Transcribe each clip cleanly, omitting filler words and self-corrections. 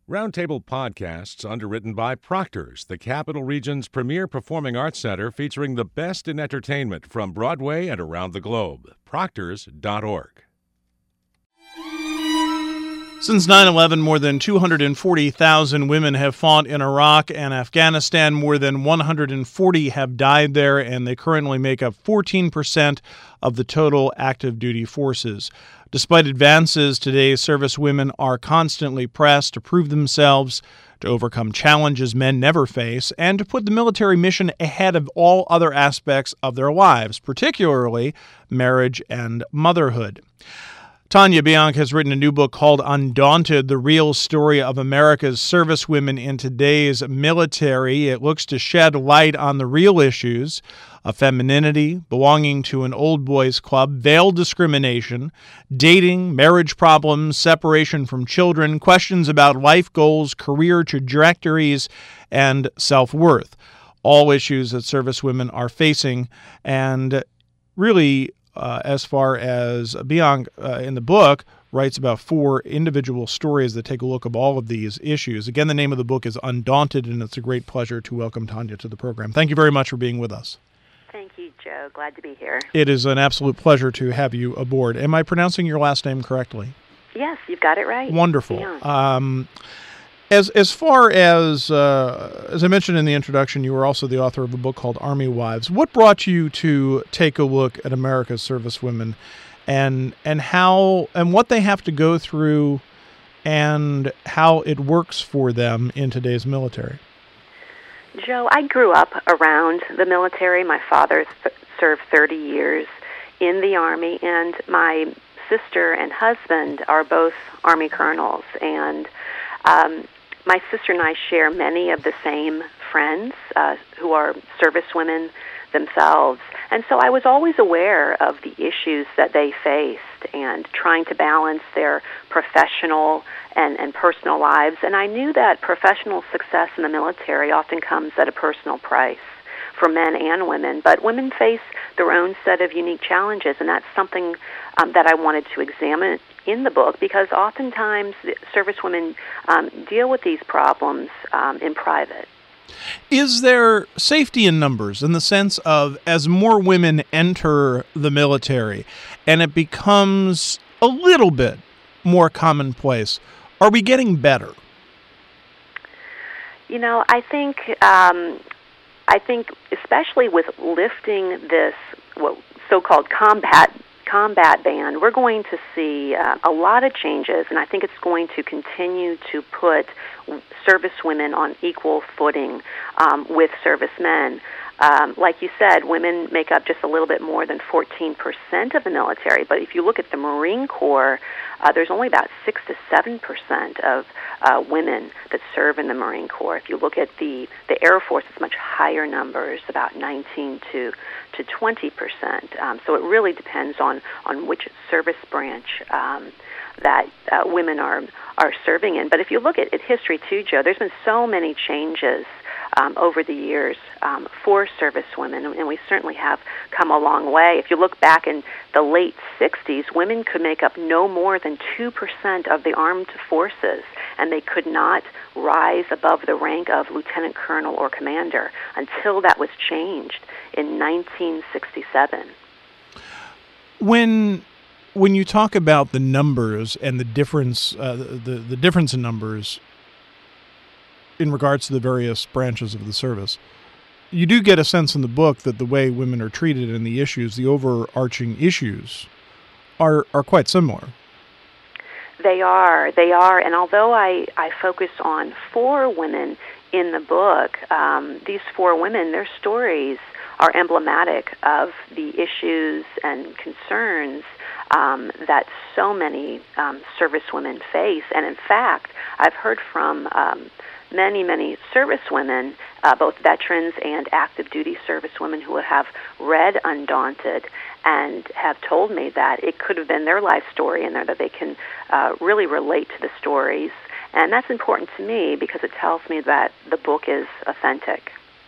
Roundtable Podcasts, underwritten by Proctor's, the Capital Region's premier performing arts center featuring the best in entertainment from Broadway and around the globe. Proctors.org. Since 9/11, more than 240,000 women have fought in Iraq and Afghanistan. More than 140 have died there, and they currently make up 14% of the total active duty forces. Despite advances, today's service women are constantly pressed to prove themselves, to overcome challenges men never face, and to put the military mission ahead of all other aspects of their lives, particularly marriage and motherhood. Tanya Bianc has written a new book called Undaunted, the real story of America's servicewomen in today's military. It looks to shed light on the real issues of femininity, belonging to an old boys club, veiled discrimination, dating, marriage problems, separation from children, questions about life goals, career trajectories, and self-worth. All issues that servicewomen are facing, and really as far as Bianc in the book writes about 4 individual stories that take a look at all of these issues. Again, the name of the book is Undaunted, and it's a great pleasure to welcome Tanya to the program. Thank you very much for being with us. Thank you, Joe. Glad to be here. It is an absolute pleasure to have you aboard. Am I pronouncing your last name correctly? Yes, you've got it right. Wonderful. Yeah. As far as I mentioned in the introduction, you were also the author of a book called Army Wives. What brought you to take a look at America's servicewomen and how and what they have to go through and how it works for them in today's military? Joe, I grew up around the military. My father served 30 years in the Army, and my sister and husband are both Army colonels. And my sister and I share many of the same friends who are servicewomen themselves. And so I was always aware of the issues that they faced and trying to balance their professional and personal lives. And I knew that professional success in the military often comes at a personal price for men and women. But women face their own set of unique challenges, and that's something that I wanted to examine in the book, because oftentimes servicewomen deal with these problems in private. Is there safety in numbers in the sense of as more women enter the military and it becomes a little bit more commonplace, are we getting better? You know, I think especially with lifting this so-called combat ban, we're going to see a lot of changes, and I think it's going to continue to put servicewomen on equal footing with servicemen. Like you said, women make up just a little bit more than 14% of the military, but if you look at the Marine Corps, there's only about 6 to 7% of women that serve in the Marine Corps. If you look at the Air Force, it's much higher numbers, about 19 to 20%. So it really depends on which service branch that women are serving in. But if you look at history too, Joe, there's been so many changes over the years for servicewomen, and we certainly have come a long way. If you look back in the late 60s, women could make up no more than 2% of the armed forces, and they could not rise above the rank of lieutenant colonel or commander until that was changed in 1967. When you talk about the numbers and the difference, the difference in numbers in regards to the various branches of the service, you do get a sense in the book that the way women are treated and the issues, the overarching issues, are quite similar. They are, and although I focus on 4 women in the book, these 4 women, their stories are emblematic of the issues and concerns that so many servicewomen face. And in fact, I've heard from many servicewomen, both veterans and active duty servicewomen, who have read Undaunted and have told me that it could have been their life story in there, that they can really relate to the stories. And that's important to me because it tells me that the book is authentic.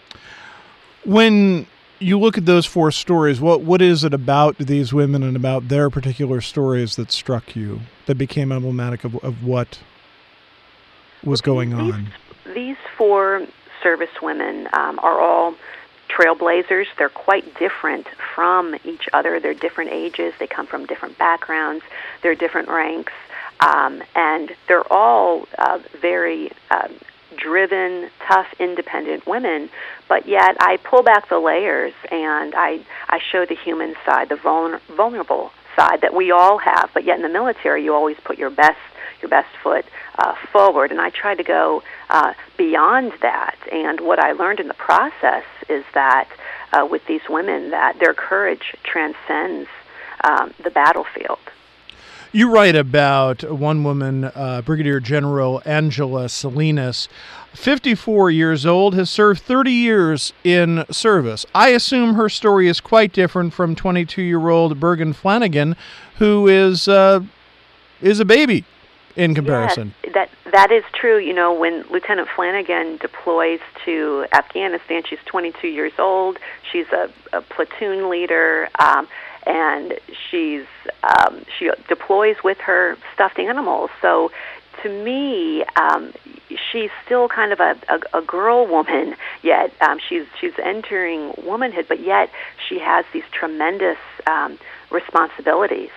When you look at those 4 stories, what is it about these women and about their particular stories that struck you, that became emblematic of what was going on? These four service women are all trailblazers. They're quite different from each other. They're different ages. They come from different backgrounds. They're different ranks. And they're all very driven, tough, independent women, but yet I pull back the layers and I show the human side, the vulnerable side that we all have, but yet in the military you always put your best foot forward, and I try to go beyond that. And what I learned in the process is that with these women, that their courage transcends the battlefield. You write about one woman, Brigadier General Angela Salinas, 54 years old, has served 30 years in service. I assume her story is quite different from 22-year-old Bergen Flanagan, who is a baby in comparison. Yes, that is true. You know, when Lieutenant Flanagan deploys to Afghanistan, she's 22 years old. She's a platoon leader. And she deploys with her stuffed animals. So to me, she's still kind of a girl woman, yet she's entering womanhood, but yet she has these tremendous responsibilities,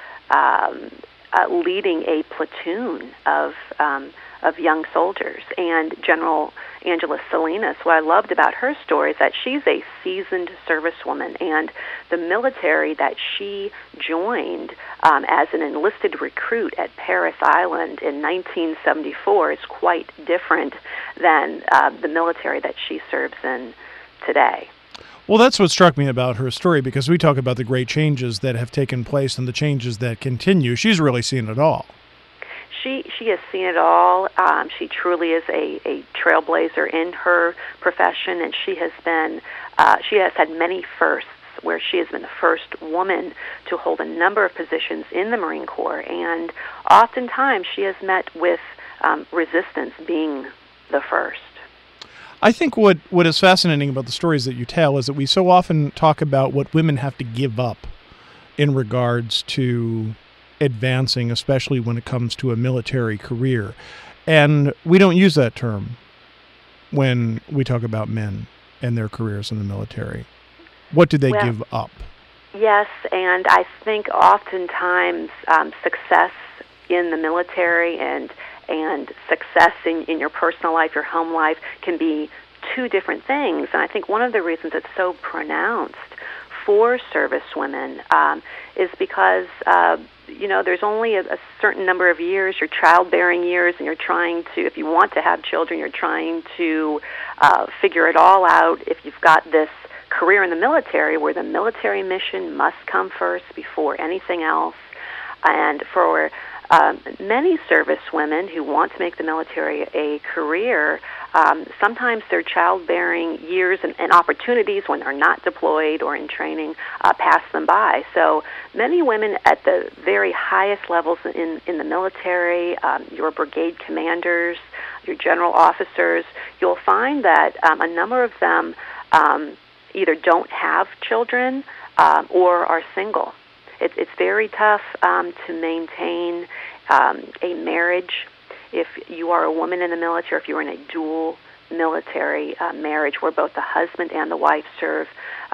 leading a platoon of young soldiers. And General Angela Salinas, what I loved about her story is that she's a seasoned servicewoman, and the military that she joined as an enlisted recruit at Parris Island in 1974 is quite different than the military that she serves in today. Well, that's what struck me about her story, because we talk about the great changes that have taken place and the changes that continue. She's really seen it all. She has seen it all. She truly is a trailblazer in her profession, and she has had many firsts, where she has been the first woman to hold a number of positions in the Marine Corps, and oftentimes she has met with resistance being the first. I think what is fascinating about the stories that you tell is that we so often talk about what women have to give up in regards to advancing, especially when it comes to a military career. And we don't use that term when we talk about men and their careers in the military. What do they give up? Yes, and I think oftentimes success in the military and success in your personal life, your home life, can be two different things. And I think one of the reasons it's so pronounced for service women is because there's only a certain number of years, your childbearing years, and you're trying to, if you want to have children, you're trying to figure it all out. If you've got this career in the military where the military mission must come first before anything else, and for many service women who want to make the military a career, sometimes their childbearing years and opportunities when they're not deployed or in training pass them by. So many women at the very highest levels in the military, your brigade commanders, your general officers, you'll find that a number of them either don't have children or are single. It's very tough to maintain a marriage if you are a woman in the military, if you're in a dual military marriage where both the husband and the wife serve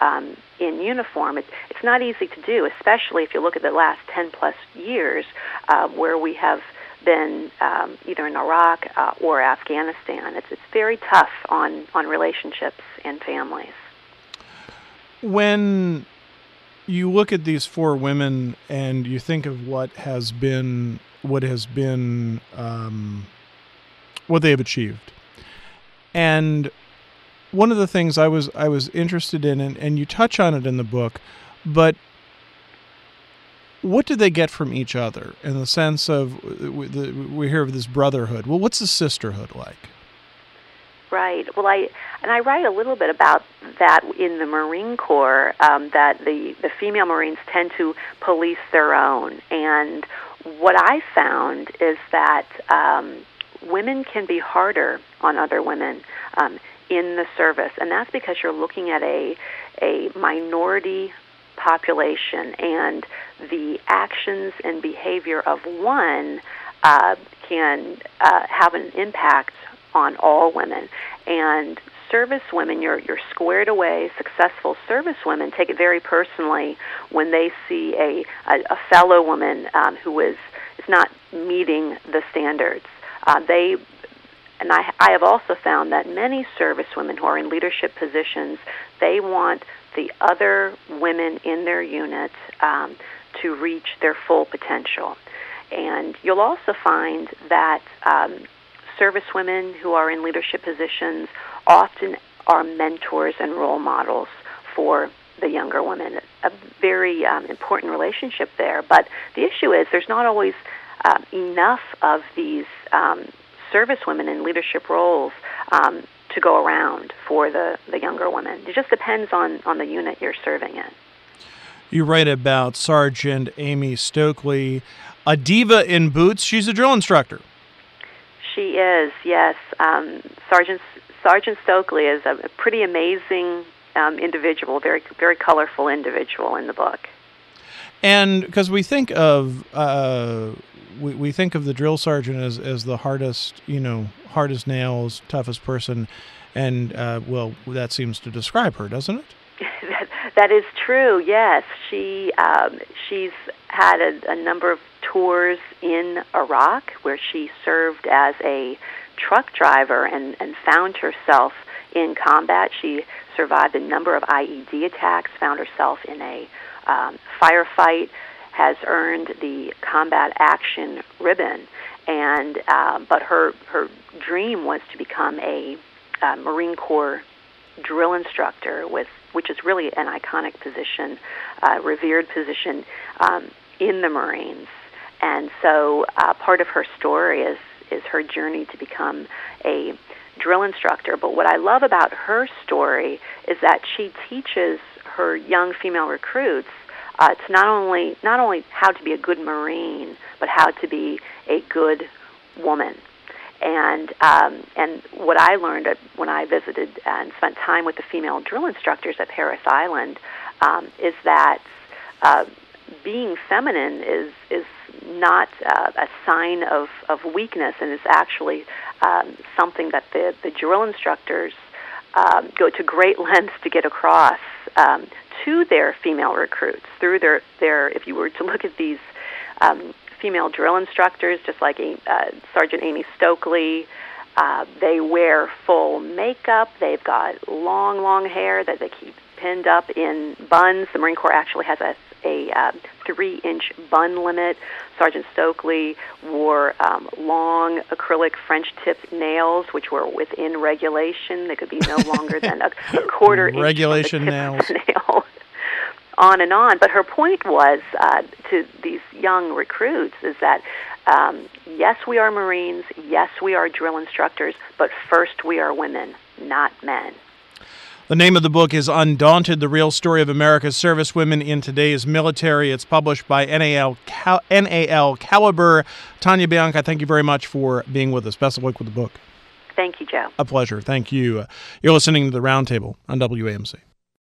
in uniform. It's not easy to do, especially if you look at the last 10-plus years where we have been either in Iraq or Afghanistan. It's very tough on relationships and families. When you look at these four women and you think of what they have achieved, and one of the things I was interested in, and you touch on it in the book, but what do they get from each other in the sense of we hear of this brotherhood? Well, what's the sisterhood like? Right. Well, I write a little bit about that in the Marine Corps, that the female Marines tend to police their own. And what I found is that women can be harder on other women in the service, and that's because you're looking at a minority population, and the actions and behavior of one can have an impact on all women. And service women, your squared away, successful service women, take it very personally when they see a fellow woman who is not meeting the standards. I have also found that many service women who are in leadership positions, they want the other women in their unit to reach their full potential. And you'll also find that service women who are in leadership positions often are mentors and role models for the younger women. A very important relationship there. But the issue is there's not always enough of these service women in leadership roles to go around for the younger women. It just depends on the unit you're serving in. You write about Sergeant Amy Stokely, a diva in boots. She's a drill instructor. She is, yes. Sergeant Stokely is a pretty amazing individual, very very colorful individual in the book. And because we think of we think of the drill sergeant as the hardest nails, toughest person, and well, that seems to describe her, doesn't it? That is true. Yes, she's had a number of tours in Iraq where she served as a truck driver and found herself in combat. She survived a number of IED attacks, found herself in a firefight, has earned the Combat Action Ribbon, and but her dream was to become a Marine Corps drill instructor, which is really an iconic position, revered position in the Marines. And so part of her story is her journey to become a drill instructor. But what I love about her story is that she teaches her young female recruits to not only how to be a good Marine, but how to be a good woman. And what I learned when I visited and spent time with the female drill instructors at Parris Island is that being feminine is not a sign of weakness, and is actually something that the drill instructors go to great lengths to get across to their female recruits through their if you were to look at these female drill instructors, just like Sergeant Amy Stokely, they wear full makeup. They've got long hair that they keep pinned up in buns. The Marine Corps actually has a 3-inch bun limit. Sergeant Stokely wore long acrylic French-tipped nails, which were within regulation. They could be no longer than a quarter-inch regulation nails. Nail. On and on. But her point was to these young recruits is that yes, we are Marines, yes, we are drill instructors, but first we are women, not men. The name of the book is Undaunted, the Real Story of America's Servicewomen in Today's Military. It's published by NAL Caliber. Tanya Bianca, thank you very much for being with us. Best of luck with the book. Thank you, Joe. A pleasure. Thank you. You're listening to The Roundtable on WAMC.